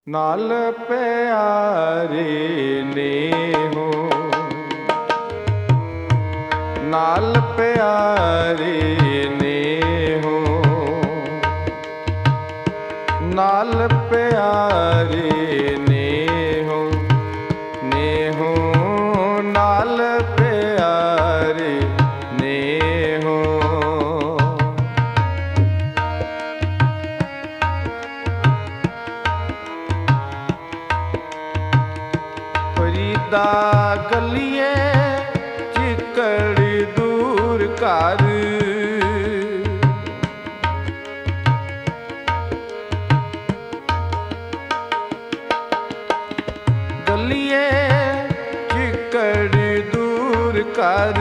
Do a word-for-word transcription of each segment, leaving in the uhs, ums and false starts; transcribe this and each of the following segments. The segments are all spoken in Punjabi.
ਨਾਲ ਪਿਆਰੇ ਨੇਹੋ, ਨਾਲ ਪਿਆਰੇ ਨੇਹੋ, ਨਾਲ ਪਿਆਰੇ ਨੇਹੋ, ਨੇਹੋ ਨਾਲ ਪਿਆਰੇ ਨੇਹੋ। ਫਰੀਦਾ ਗਲੀਏ ਚਿੱਕੜ ਦੂਰ ਕਰ, ਗਲੀਏ ਚਿੱਕੜ ਦੂਰ ਕਰ,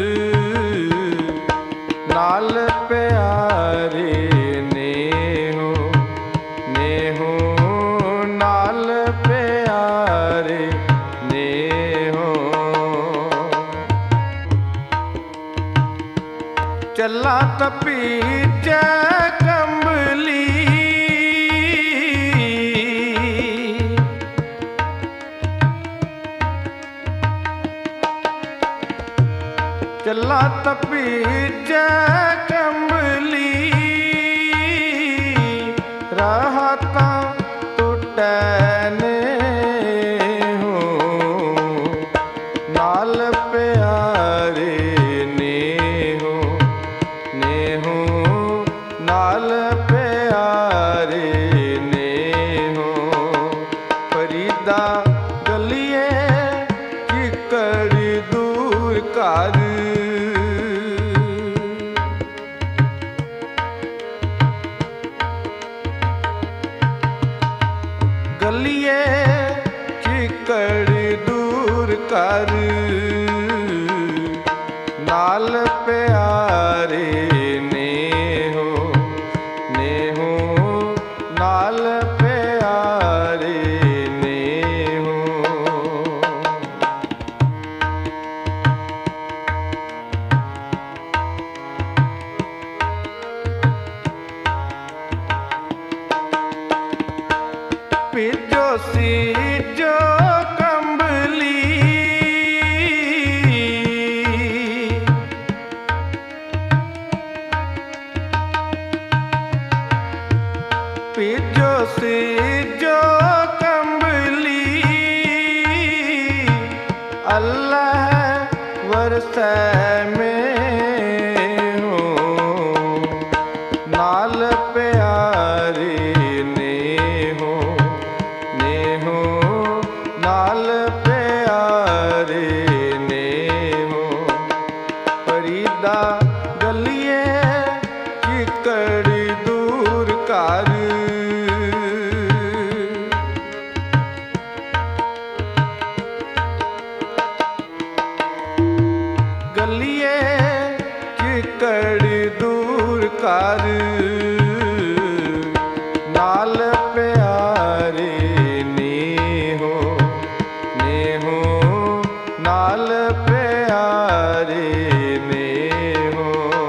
ਨਾਲ ਪਿਆਰੇ ਨੇਹੋ, ਨੇਹੋ ਨਾਲ ਪਿਆਰੇ ਨੇਹੋ। ਚੱਲਾ ਤਪੀਚੈ ਕੰਬਲੀ, ਚੱਲਾ ਤਪੀਚੈ ਕੰਬਲੀ, ਰਾਹਤਾਂ ਟੁੱਟੈ ਨੇਹੋ, ਨਾਲ ਪਿਆਰੇ ਨੇਹੋ, ਨੇਹੋ ਨਾਲ ਪਿਆਰੇ ਨੇਹੋ। ਫਰੀਦਾ ਗਲੀਏ ਚਿੱਕੜ ਦੂਰ ਕਰ, ਗਲੀਏ ਚਿੱਕੜ ਦੂਰ ਕਰ, ਨਾਲ ਪਿਆਰੇ ਨੇਹੋ, ਨੇਹੋ ਨਾਲ ਪਿਆਰੇ ਨੇਹੋ। ਭਿੱਜੋ ਸੀਜੋ ਕੰਬਲੀ, ਭਿੱਜੋ ਸੀਜੋ ਕੰਬਲੀ, ਅੱਲਾਹ ਵਰਸੈ ਮੇਹੋ, ਨਾਲ ਪਿਆਰੇ ਨੇਹੋ, ਨੇਹੋ ਨਾਲ ਪਿਆਰੇ ਨੇਹੋ। ਫਰੀਦਾ ਗਲੀਏ ਚਿੱਕੜ ਦੂਰ ਕਰ, ਗਲੀਏ ਚਿੱਕੜ ਦੂਰ ਕਰ, ਨਾਲ ਪਿਆਰੇ ਨੇਹੋ, ਨੇਹੋ ਨਾਲ ਪਿਆਰੇ ਨੇਹੋ।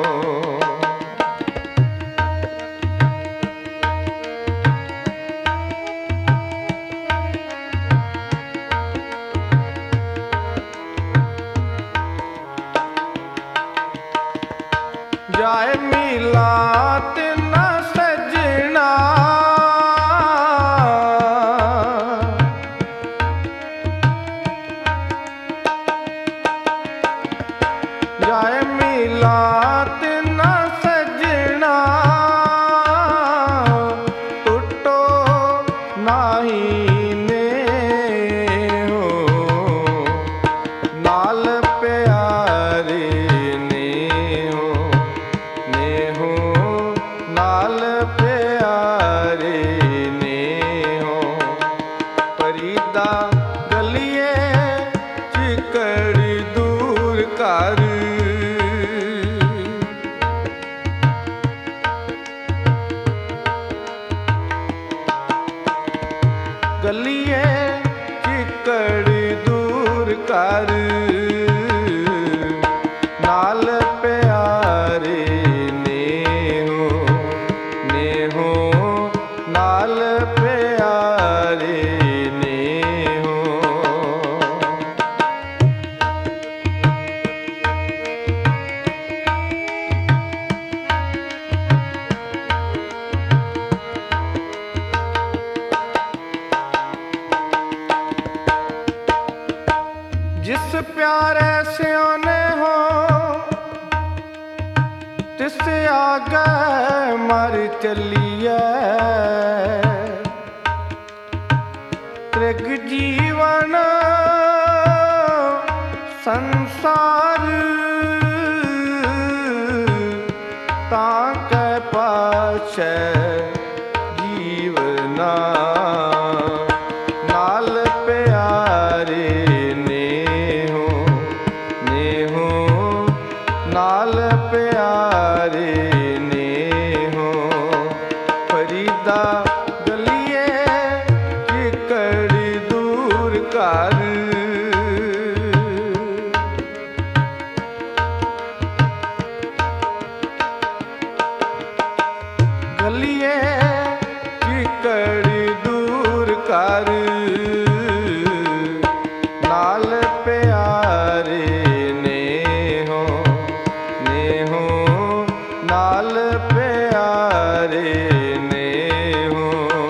ਜਾਏ ਮਿਲਾਤ ਨਾ ਸਜਣਾ, ਜਾਏ ਮਿਲਾਤ ਨਾ ਸਜਣਾ, ਟੁੱਟੋ ਨਾਹੀ ਨੇਹੋ, ਨਾਲ ਪਿਆਰੇ ਨੇਹੋ, ਨੇਹੋ ਨਾਲ ਪਿਆਰੇ ਨੇਹੋ। ਫਰੀਦਾ ਗਲੀਏ ਚਿੱਕੜ ਦੂਰ ਕਰ, ਗਲੀਏ ਚਿੱਕੜ ਦੂਰ ਕਰ, ਨਾਲ ਪਿਆਰੇ ਨੇਹੋ, ਨੇਹੋ ਨਾਲ ਪਿਆਰੇ प्यारे स्योने हो तिस आगे मर चलिए। त्रिग जीवन संसार ताके पाछे जीवना। नाल प्यारे नेहो नेहो नाल प्यारे नेहो। फरीदा गलिए चिकड़ दूर कर। गलिए चिकड़ दूर कर। नाल प्यारे नेहो नेहो नाल प्यारे नेहो।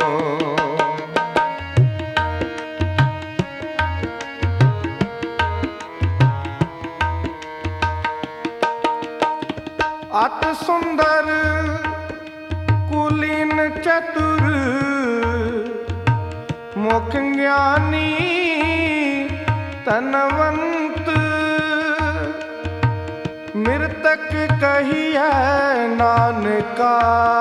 अत सुंदर कुलीन चतुर मुख ज्ञानी तनवंत। मृतक कहिए नानका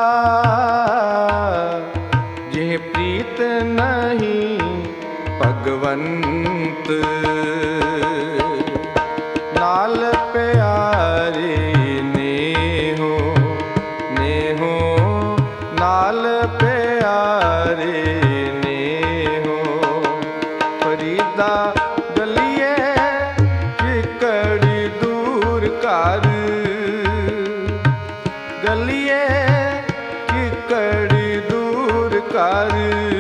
जिह प्रीत नहीं भगवंत। नाल प्यारे नेहो नेहो नाल प्यारे नेहो। फरीदा गलिए चिकड़ दूर कर। गलिए चिकड़ दूर कर।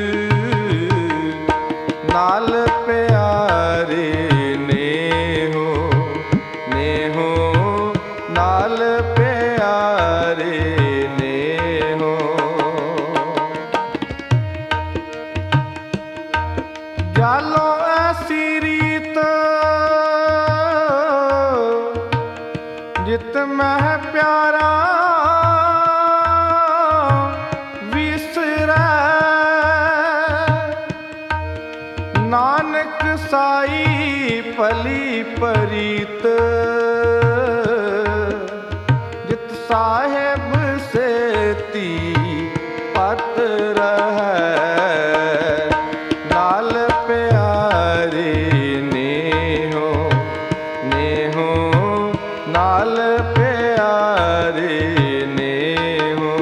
नाल प्यारे नेहो नेहो नाल प्यारे नेहो। जालो ऐसी रीत जित मह प्यारा विसरै। नानक साई भली परीत जित साहेब सेती पत रहै। नाल प्यारे नेहो नेहो नाल प्यारे नेहो।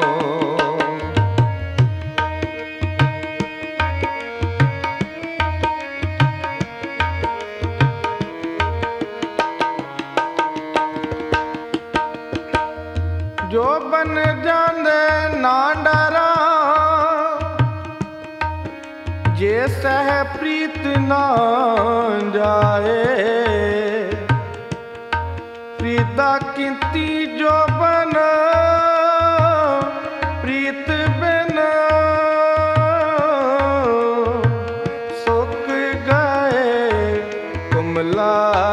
जो बन जांदे ना डरा जे सह प्रीत ना जाए। प्रीता कीती जो बन प्रीत बिन सुख गए कुमला।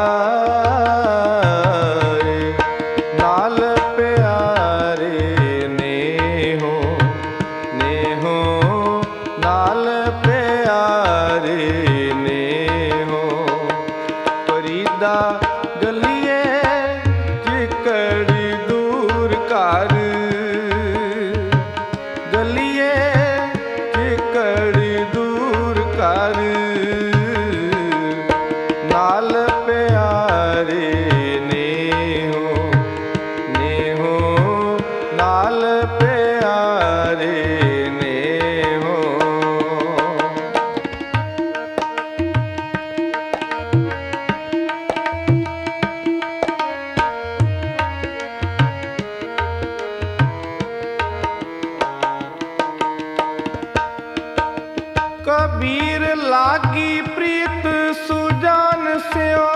नाल प्यारे नेहो नेहो नाल प्यारे नेहो। फरीदा गलिए चिकड़ दूर कर। गलिए चिकड़ दूर कर। नाल प्यारे नेहो नेहो नाल प्यारे नेहो। कबीर लागी प्रीत सुजान स्यो।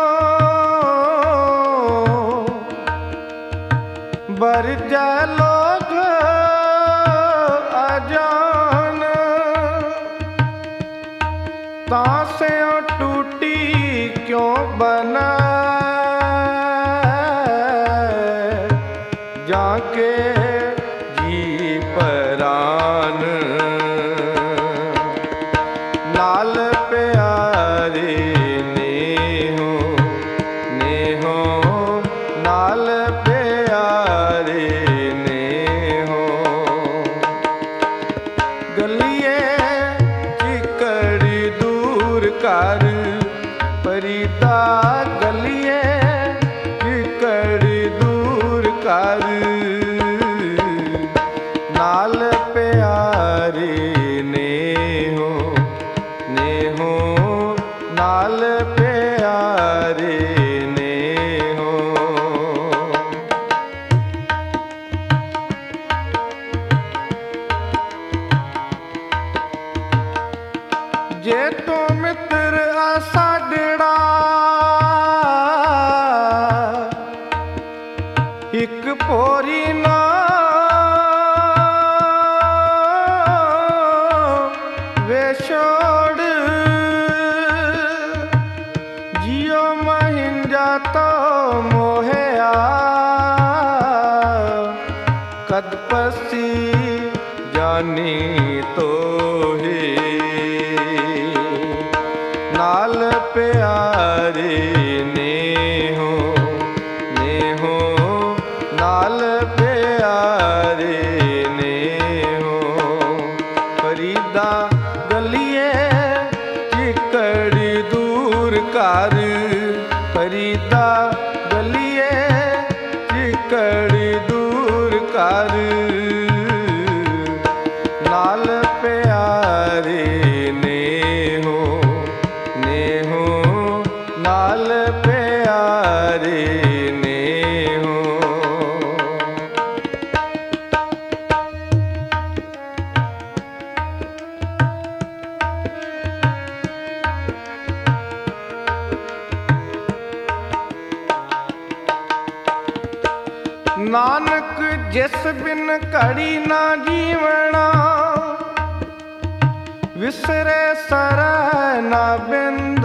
बर जा लोग अजान। तां से टूटी क्यों बना ਕਰ ਫਰੀਦਾ ਗਲੀਏ ਕਿਕੜ ਦੂਰ ਕਰ ਨਾਲ ਪਿਆਰੇ ਨੇਹੋ ਨੇਹੋ ਨਾਲ ਪਿਆਰੇ ਨੇਹੋ ਜੇ ਤੂੰ ਮਿੱਤਰ ਆ ਸਾਡੜਾ ਇੱਕ ਪੋਰੀ ਨਾ ਵੇ ਛੋੜ ਜਿਉ ਮਹਿੰਜਾ ਤੋ ਮੋਹਿਆ ਕਦ ਪਸੀ ਜਾਨੀ ਤੋਹੇ ਨਾਲ ਪਿਆਰੇ ਨੇਹੋ ਨੇਹੋ ਨਾਲ ਪਿਆਰੇ ਨੇਹੋ ਫਰੀਦਾ ਗਲੀਏ ਕਿਕੜ ਦੂਰ ਕਰ ਫਰੀਦਾ ਗਲੀਏ ਕਿਕੜ ਦੂਰ ਕਰ ਨਾਲ ਪਿਆਰੇ ਨੇਹੋ ਨੇਹੋ ਨਾਲ ਪਿਆਰੇ ਨੇਹੋ ਨਾਨਕ ਜਿਸ ਬਿਨ ਘੜੀ ਨਾ ਜੀਵਣਾ ਵਿਸਰੇ ਸਰੈ ਨਾ ਬਿੰਦ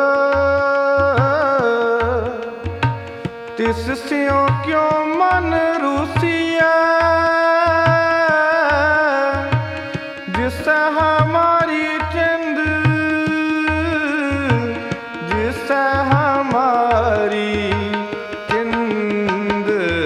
ਤਿਸ ਸਿਉ ਕਿਉ ਮਨ ਰੂਸੀਐ ਜਿਸ ਹਮਾਰੀ ਚਿੰਦ ਜਿਸ ਹਮਾਰੀ ਚਿੰਦ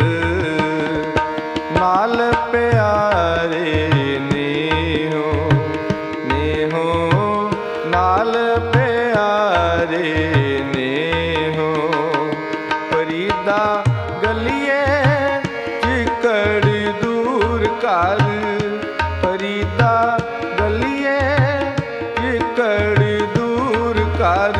ਨਾਲ ਪਿਆਰੇ ਨੇਹੋ ਨੇਹੋ ਨਾਲ ਪਿਆਰੇ ਨੇਹੋ ਫਰੀਦਾ ਗਲੀਏ ਕਿਕੜ ਦੂਰ ਕਰ ਫਰੀਦਾ ਗਲੀਏ ਕਿਕੜ ਦੂਰ ਕਰ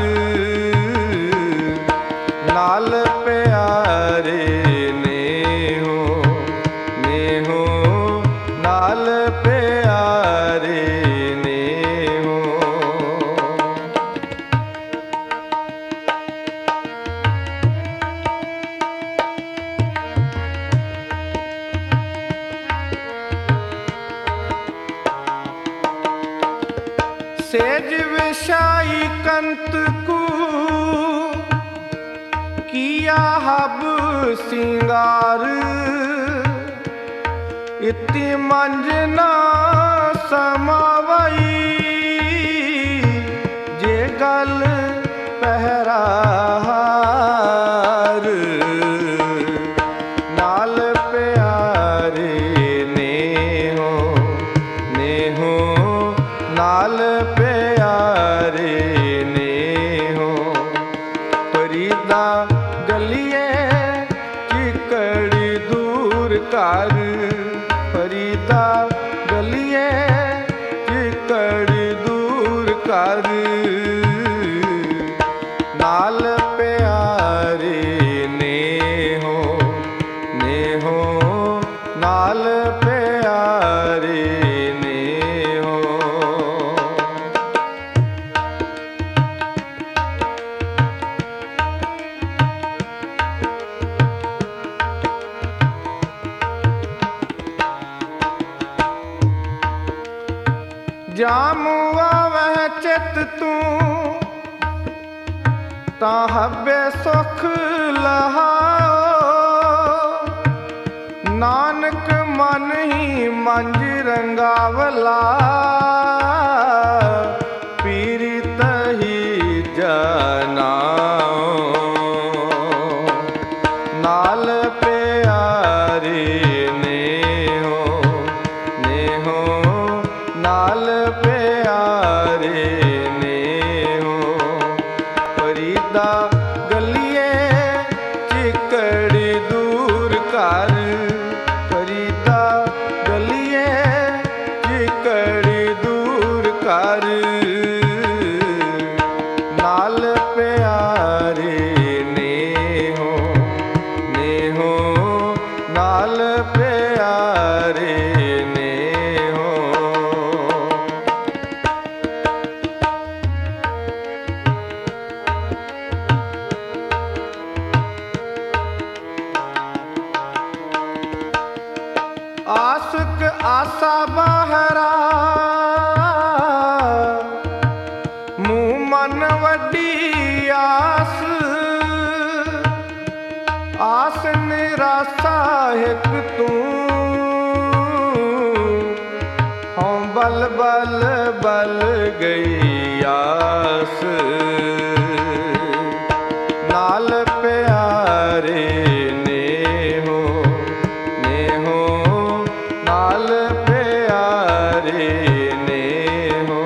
ਨਾਲ ਪਿਆਰੇ ਨੇਹੋ ਨੇਹੋ ਨਾਲ ਪਿਆਰੇ ਨੇਹੋ सेज विषाई कंत को किया हब सिंगार इति मंजना समावई जे गल पहरार नाल प्यारे नेहो नेहो नाल प्यारे नेहो फरीदा गलिए चिकड़ी दूर कर फरीदा गलिए चिकड़ी दूर कर नाल प्यारे नेहो नेहो नाल प्यारे नेहो जामुआ वह चित तू ता हबे सुख लहाओ नानक मन ही मंज रंगावला पीरी तही जनाओ नाल प्यारे नेहो नेहो नाल प्यारे नेहो ਨਾਲ ਪਿਆਰੇ ਨੇਹੋ ਨੇਹੋ ਨਾਲ ਪਿਆਰੇ ਨੇਹੋ। ਆਸਕ ਆਸਾ ਬਾਹਰਾ ਮੂੰਹ ਮਨ ਵੱਡੀ ਆਸ, ਆਸ ਨਿਰਾਸਾ ਇੱਕ ਤੂੰ ਹਉ ਬਲ ਬਲ ਬਲ ਗਈ ਆਸ। ਨਾਲ ਪਿਆਰੇ ਨੇਹੋ ਨੇਹੋ ਨਾਲ ਪਿਆਰੇ ਨੇਹੋ।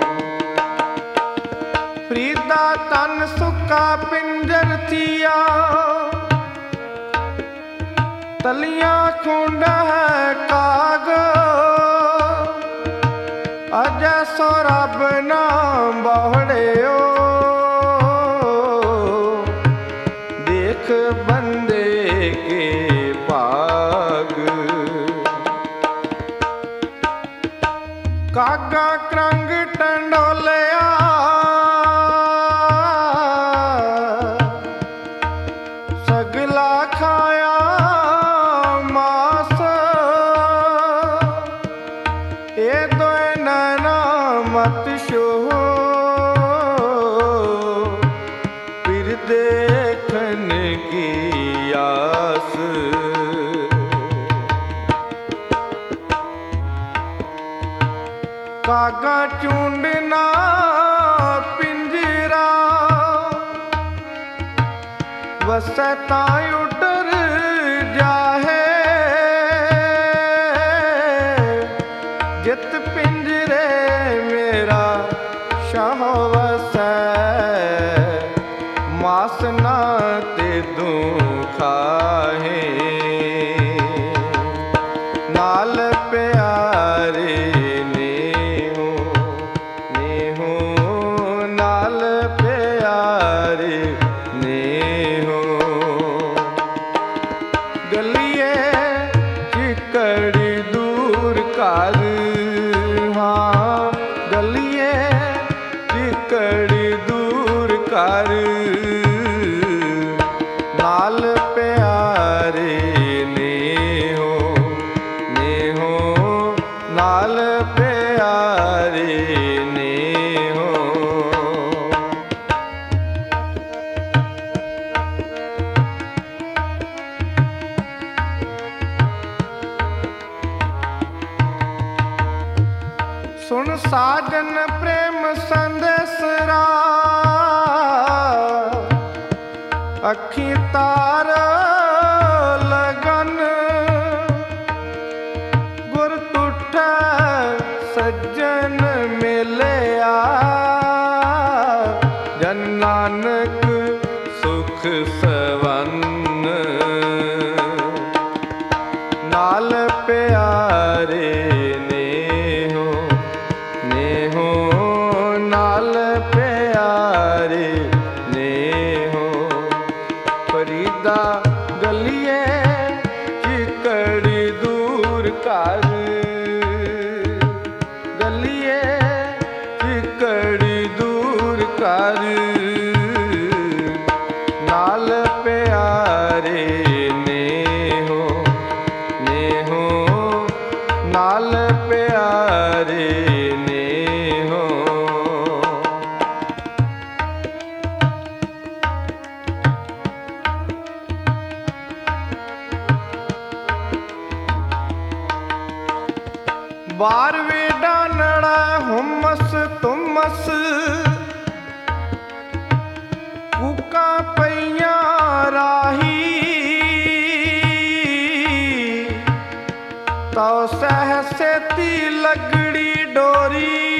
ਫਰੀਦਾ ਤਨ ਸੁੱਕਾ ਪਿੰਜਰ ਥੀਆ, ਤਲੀਆਂ ਖੁੰਡ ਹੈ ਕਾਗ, ਅਜੈ ਸੋ ਰੱਬ ਨਾ ਬਹੁੜਿਓ, ਦੇਖ ਬੰਦੇ ਕੇ ਭਾਗ। ਕਾਗਾ ਕਰੰਗ ਟੰਡੋਲਿਆ, ਸਗਲਾ ਖਾਇਆ ਮਾਸ, ਇਹ ਦੋਏ ਨੈਣਾ ਮਤ ਛੋਹ, ਫਿਰ ਦੇਖਣ ਕੀ ਆਸ। ਕਾਗਾ ਚੂੰਡਨਾ ਪਿੰਜਰਾ, ਵਸੈ ਤਾਂ ਉੱਡਰ ਜਾਹੇ, ਜਿਤ ਪਿੰਜਰੇ ਮੇਰਾ ਸ਼ਾਹ ਵਸੈ, ਮਾਸ ਨਾ ਤੇ ਦੂੰ ਖਾਹੇ। ਨਾਲ ਪਿਆਰੇ ਨੇਹੋ ਨੇਹੋ ਨਾਲ ਪਿਆਰੇ ਨੇਹੋ। ਗਲੀਏ ਚਿੱਕੜੀ ਦੂਰ ਕਰ, ਹਾਂ ਗਲੀਏ ਚਿੱਕੜੀ ਦੂਰ ਕਰ, ਨਾਲ ਪਿਆਰੇ ਨੇਹੋ ਨੇਹੋ ਨਾਲ ਪਿਆਰੇ ਨੇਹੋ। ਸੁਣ ਸਾਜਨ ਪ੍ਰੇਮ ਸੰਦੇਸਰਾ, ਅੱਖੀ ਤਾਰ ਲਗਨ, ਗੁਰ ਤੁਠੈ ਸੱਜਣ ਮਿਲਿਆ, ਜਨ ਨਾਨਕ ਸੁਖ ਸਵੰਨ। ਨਾਲ ਪਿਆਰੇ ਨੇਹੋ ਨੇਹੋ ਨਾਲ ਪਿਆਰੇ ਨੇਹੋ। ਫਰੀਦਾ ਗਲੀਏ ਚਿੱਕੜੀ ਦੂਰ ਕਰ, ਗਲੀਏ ਚਿੱਕੜੀ ਦੂਰ ਕਰ, ਨਾਲ ਪਿਆਰੇ ਨੇਹੋ ਨੇਹੋ ਨਾਲ ਪਿਆਰੇ ਨੇਹੋ। ਬਾਰਵੇਂ ਡਾਨੜਾ ਹੁਮਸ ਤੁਮਸ, ਕੂਕਾਂ ਪਈਆਂ ਰਾਹੀ, ਤਉ ਸਹਸੇਤੀ ਲਗੜੀ ਡੋਰੀ,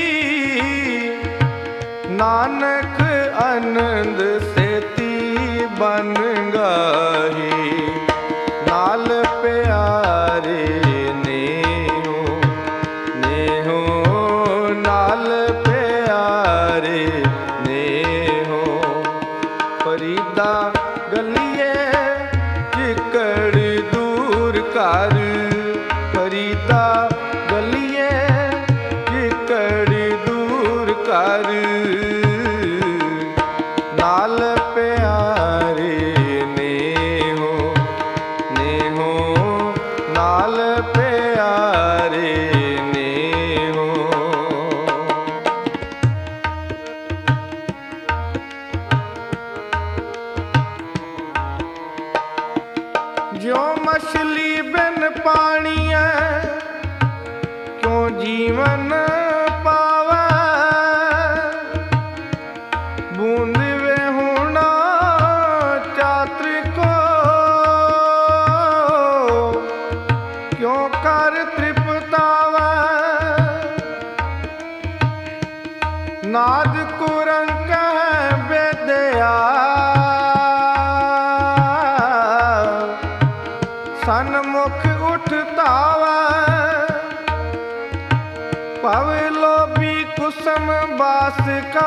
ਨਾਨਕ ਆਨੰਦ ਸੇਤੀ ਬਨ ਗਾਹੀ। ਨਾਲ ਪਿਆਰੇ ਨੇਹੋ ਨੇਹੋ ਨਾਲ ਪਿਆਰੇ ਕਰ ਨਾਲ ਪਿਆਰੇ ਨੇਹੋ ਨੇਹੋ ਨਾਲ ਪਿਆਰੇ ਨੇਹੋ। ਜਿਉ ਮਛਲੀ ਬਿਨ ਪਾਣੀ ਹੈ ਕਿਉ ਜੀਵਨ ਪਾਵੈ ਬੂੰਦ ਵਿਹੁਣਾ ਚਾਤਰ ਕੋ ਕਿਉ ਕਰ ਤ੍ਰਿਪਤਾਵੈ ਨਾਦ ਕੁਰੰਕ ਹੈ ਵਿਦਿਆ ਸਨਮੁਖ ਉਠਤਾਵੈ ਭਵ ਲੋਭੀ ਕੁਸਮ ਬਾਸਿਕਾ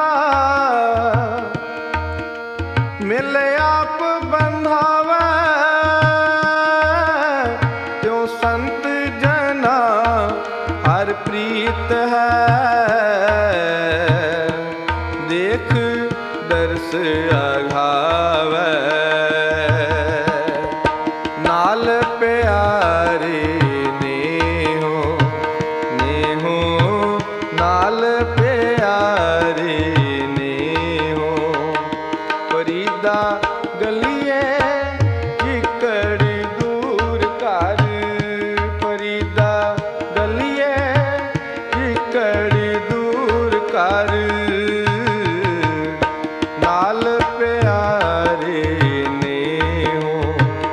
ਮਿਲ ਆਪ ਬੰਧਾਵੈ ਤਿਉ ਸੰਤ ਜਨਾ ਹਰ ਪ੍ਰੀਤ ਹੈ ਦੇਖ ਦਰਸ ਆਘਾਵੈ ਨਾਲ ਪਿਆਰੇ ਨੇਹੋ ਨੇਹੋ ਨਾਲ ਪਿਆਰੇ ਨੇਹੋ। ਫਰੀਦਾ ਗਲੀਏ ਚਿੱਕੜ ਦੂਰ ਕਰ ਫਰੀਦਾ ਗਲੀਏ ਚਿੱਕੜ ਦੂਰ ਕਰ ਨਾਲ ਪਿਆਰੇ ਨੇਹੋ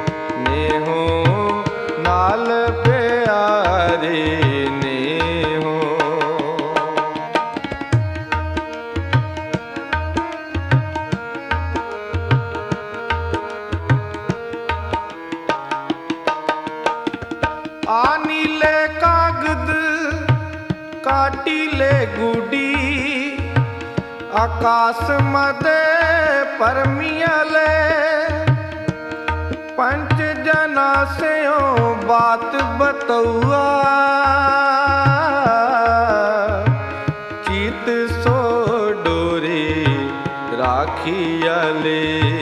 ਨੇਹੋ ਨਾਲ ਪਿਆਰੇ ਨੇਹੋ। ਆ ਨੀਲੇ ਕਾਗਦ ਕਾਟੀਲੇ ਗੁਡੀ ਆਕਾश ਮਦੇ ਪਰਮੀਲੇ पंच जना स्यो बात बतौआ चीत सो डोरे राखियले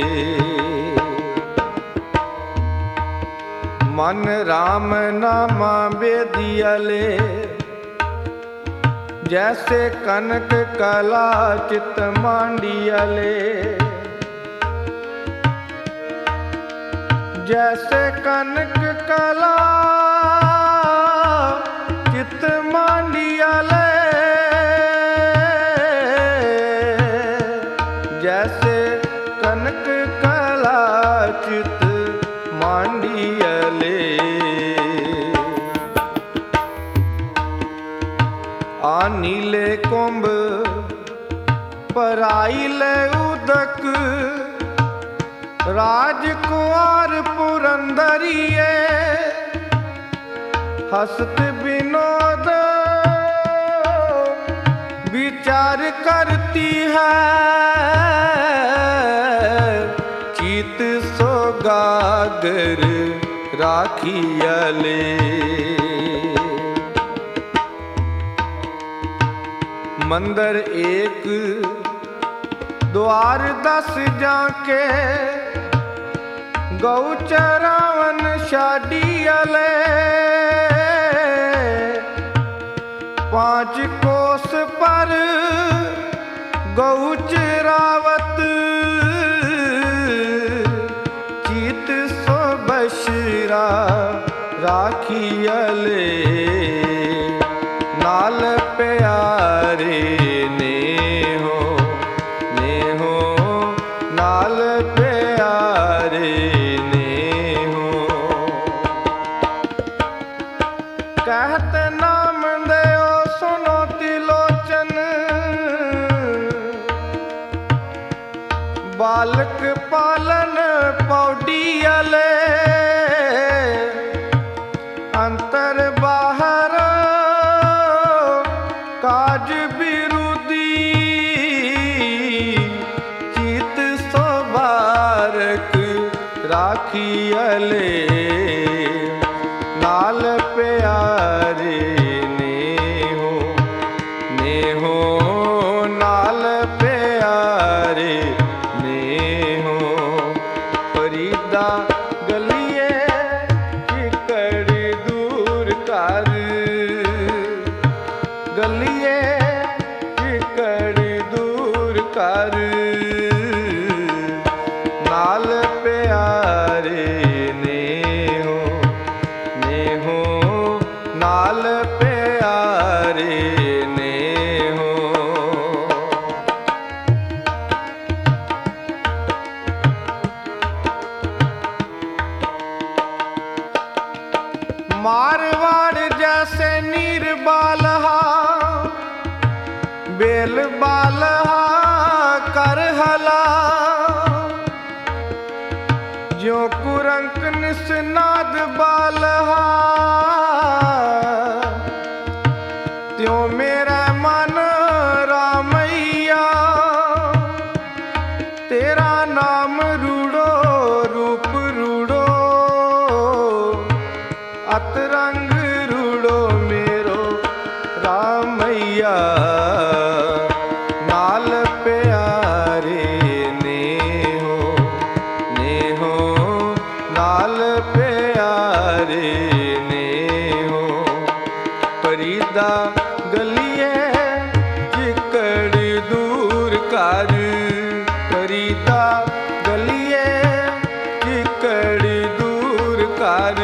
मन राम नामा बेदियले जैसे कनक कला चित मांडियले जैसे कनक कला चित मांडियले जैसे कनक कला चित मांडियले आ नीले कुंभ पराइले उदक राजकुमार पुरंदरिए हस्त विनोद विचार करती है चीत सोगागर राखियले मंदिर एक द्वार दस जाके गौ चरावन शाडियले पांच कोस पर गौ चरावत चीत सो बशरा राखियले नाल प्यारे नेहो नेहो नाल प्यारे नेहो। कहत नाम दयो सुनो तिलोचन बालक पालन पौडियले अंतर बाहर काज विरुदी चित सोबारक राखियले नाल प्यारे नेहो नेहो नाल बालहा कर हला जो कुरंक निसनाद बालहा त्यों मेरा मन रामैया तेरा नाम रूड़ो रूप रूड़ो अतरंग रूड़ो मेरो रामैया नाल प्यारे ने हो ने हो नाल प्यारे ने हो फरीदा गलिए चिकड़ दूर कर फरीदा गलिए चिकड़ दूर कर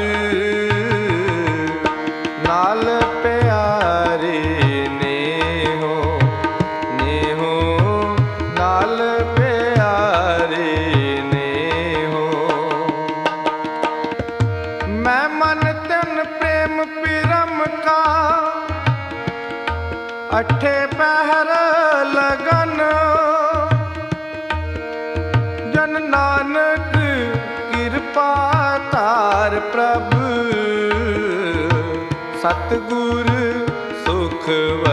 नाल प्यारे ने हो ने हो नाल प्यारे ने हो मैं मन तन प्रेम पिरम का अठे पहर लगन जन नानक कृपा तार प्रभु सतगुर सुख